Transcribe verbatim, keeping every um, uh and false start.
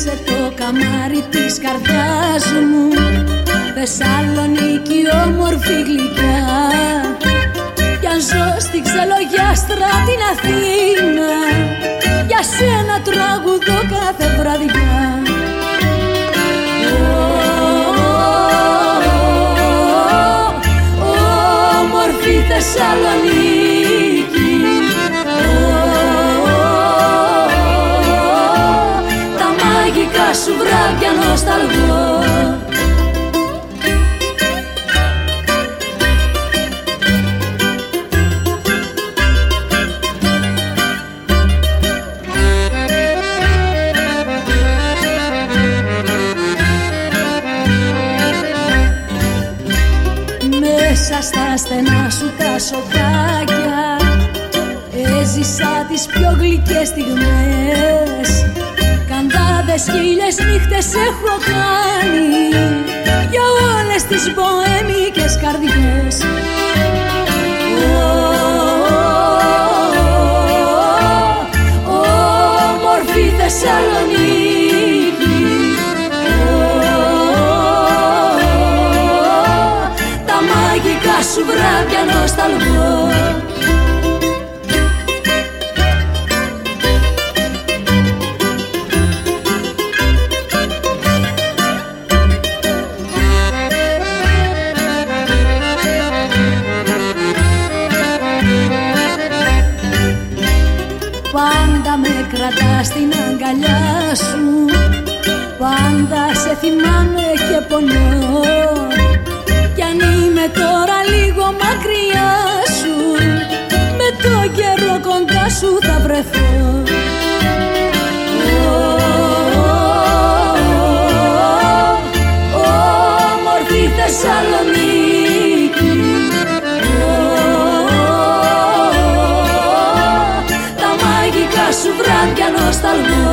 Είσαι το καμάρι της καρδιάς μου, Θεσσαλονίκη όμορφη γλυκιά. Κι αν ζω στη ξελογιάστρα την Αθήνα, για σένα τραγουδώ κάθε βραδιά. Όμορφη Θεσσαλονίκη, τα μαγικά σου βράδια νοσταλγώ. Μέσα στα στενά σου τα σοκάκια έζησα τις πιο γλυκές στιγμές. Καντάδες χίλιες νύχτες έχω κάνει για όλες τις μποέμικες καρδιές. Όμορφη Θεσσαλονίκη, τα μαγικά σου βράδια νοσταλγώ. Πάντα με κρατάς στην αγκαλιά σου, πάντα σε θυμάμαι και πονώ. Κι αν είμαι τώρα λίγο μακριά σου, με το καιρό κοντά σου θα βρεθώ. Όμορφη Θεσσαλονίκη, τα μαγικά σου βράδια νοσταλγώ.